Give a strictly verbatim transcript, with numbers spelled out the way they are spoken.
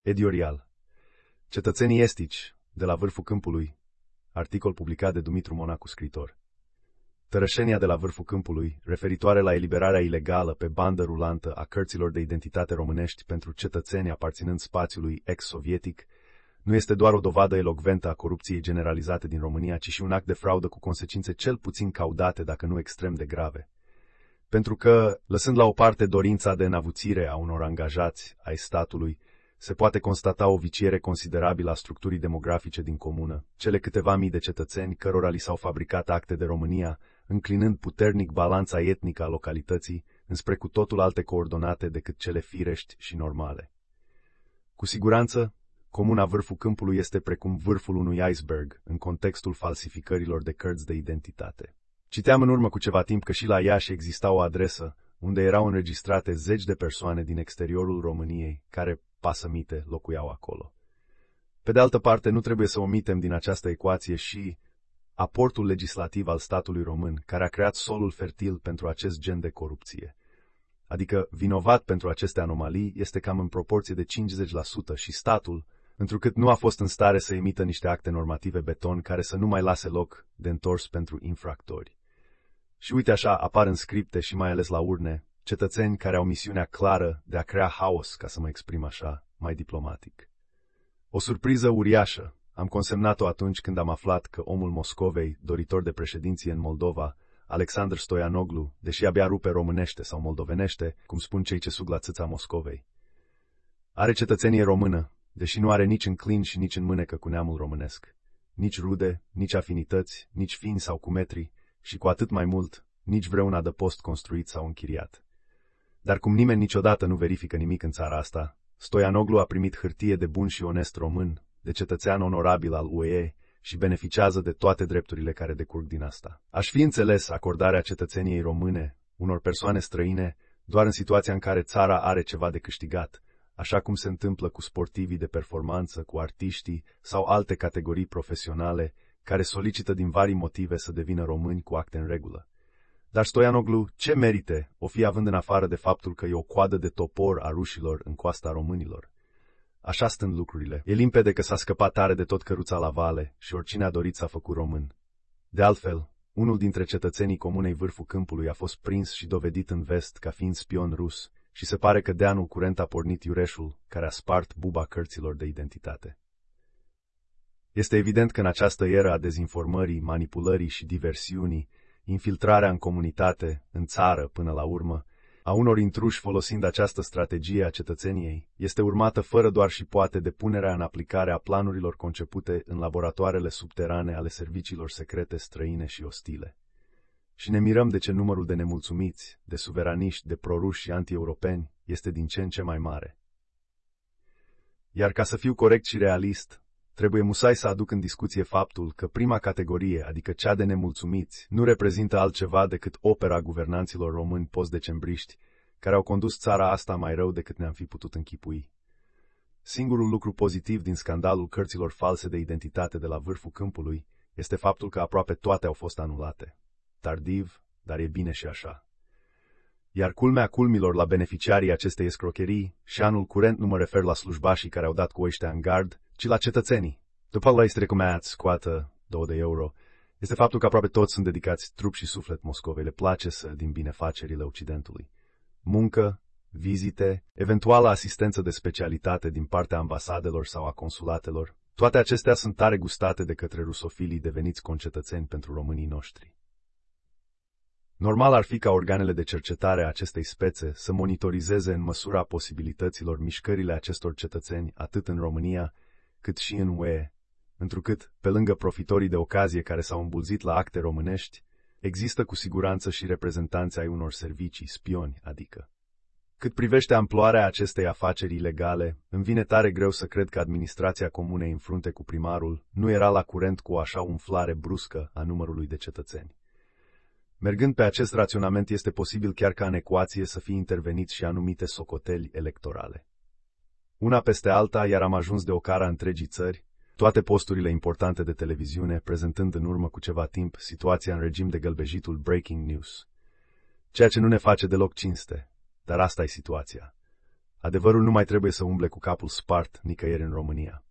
Editorial. Cetățenii estici, de la vârful câmpului. Articol publicat de Dumitru Monacu, scriitor. Tărășenia de la vârful câmpului, referitoare la eliberarea ilegală pe bandă rulantă a cărților de identitate românești pentru cetățeni aparținând spațiului ex-sovietic, nu este doar o dovadă elocventă a corupției generalizate din România, ci și un act de fraudă cu consecințe cel puțin caudate, dacă nu extrem de grave. Pentru că, lăsând la o parte dorința de înavuțire a unor angajați ai statului, se poate constata o viciere considerabilă a structurii demografice din comună, cele câteva mii de cetățeni cărora li s-au fabricat acte de România, înclinând puternic balanța etnică a localității înspre cu totul alte coordonate decât cele firești și normale. Cu siguranță, comuna Vârful Câmpului este precum vârful unui iceberg în contextul falsificărilor de cărți de identitate. Citeam în urmă cu ceva timp că și la Iași exista o adresă unde erau înregistrate zeci de persoane din exteriorul României care, pasămite, locuiau acolo. Pe de altă parte, nu trebuie să omitem din această ecuație și aportul legislativ al statului român, care a creat solul fertil pentru acest gen de corupție. Adică, vinovat pentru aceste anomalii este cam în proporție de cincizeci la sută și statul, întrucât nu a fost în stare să emită niște acte normative beton care să nu mai lase loc de întors pentru infractori. Și uite așa apar în scripte și mai ales la urne cetățeni care au misiunea clară de a crea haos, ca să mă exprim așa, mai diplomatic. O surpriză uriașă am consemnat-o atunci când am aflat că omul Moscovei, doritor de președinție în Moldova, Alexandru Stoianoglu, deși abia rupe românește sau moldovenește, cum spun cei ce sug la țâța Moscovei, are cetățenie română, deși nu are nici în clin și nici în mânecă cu neamul românesc, nici rude, nici afinități, nici fini sau cumetri, și cu atât mai mult, nici vreun adăpost construit sau închiriat. Dar cum nimeni niciodată nu verifică nimic în țara asta, Stoianoglu a primit hârtie de bun și onest român, de cetățean onorabil al U E și beneficiază de toate drepturile care decurg din asta. Aș fi înțeles acordarea cetățeniei române unor persoane străine doar în situația în care țara are ceva de câștigat, așa cum se întâmplă cu sportivii de performanță, cu artiștii sau alte categorii profesionale care solicită din vari motive să devină români cu acte în regulă. Dar Stoianoglu, ce merite o fi având în afară de faptul că e o coadă de topor a rușilor în coasta românilor? Așa stând lucrurile. E limpede că s-a scăpat tare de tot căruța la vale și oricine a dorit s-a făcut român. De altfel, unul dintre cetățenii comunei Vârful Câmpului a fost prins și dovedit în vest ca fiind spion rus și se pare că de anul curent a pornit iureșul care a spart buba cărților de identitate. Este evident că în această eră a dezinformării, manipulării și diversiunii, infiltrarea în comunitate, în țară până la urmă, a unor intruși folosind această strategie a cetățeniei, este urmată fără doar și poate de punerea în aplicare a planurilor concepute în laboratoarele subterane ale serviciilor secrete străine și ostile. Și ne mirăm de ce numărul de nemulțumiți, de suveraniști, de proruși și anti-europeni este din ce în ce mai mare. Iar ca să fiu corect și realist, trebuie musai să aduc în discuție faptul că prima categorie, adică cea de nemulțumiți, nu reprezintă altceva decât opera guvernanților români post-decembriști, care au condus țara asta mai rău decât ne-am fi putut închipui. Singurul lucru pozitiv din scandalul cărților false de identitate de la Vârful Câmpului este faptul că aproape toate au fost anulate. Tardiv, dar e bine și așa. Iar culmea culmilor la beneficiarii acestei escrocherii, și anul curent nu mă refer la slujbașii care au dat cu ăștia în gard, ci la cetățenii. După la este recomați, scoată două de euro, este faptul că aproape toți sunt dedicați trup și suflet Moscovei, le place să din binefacerile Occidentului. Muncă, vizite, eventuală asistență de specialitate din partea ambasadelor sau a consulatelor, toate acestea sunt tare gustate de către rusofilii deveniți concetățeni pentru românii noștri. Normal ar fi ca organele de cercetare a acestei spețe să monitorizeze în măsura posibilităților mișcările acestor cetățeni atât în România, cât și în U E, întrucât, pe lângă profitorii de ocazie care s-au îmbulzit la acte românești, există cu siguranță și reprezentanți ai unor servicii, spioni, adică. Cât privește amploarea acestei afaceri ilegale, îmi vine tare greu să cred că administrația comunei în frunte cu primarul nu era la curent cu o așa umflare bruscă a numărului de cetățeni. Mergând pe acest raționament, este posibil chiar ca în ecuație să fie intervenit și anumite socoteli electorale. Una peste alta, iar am ajuns de ocara întregii țări, toate posturile importante de televiziune, prezentând în urmă cu ceva timp situația în regim de gălbejitul breaking news. Ceea ce nu ne face deloc cinste, dar asta e situația. Adevărul nu mai trebuie să umble cu capul spart nicăieri în România.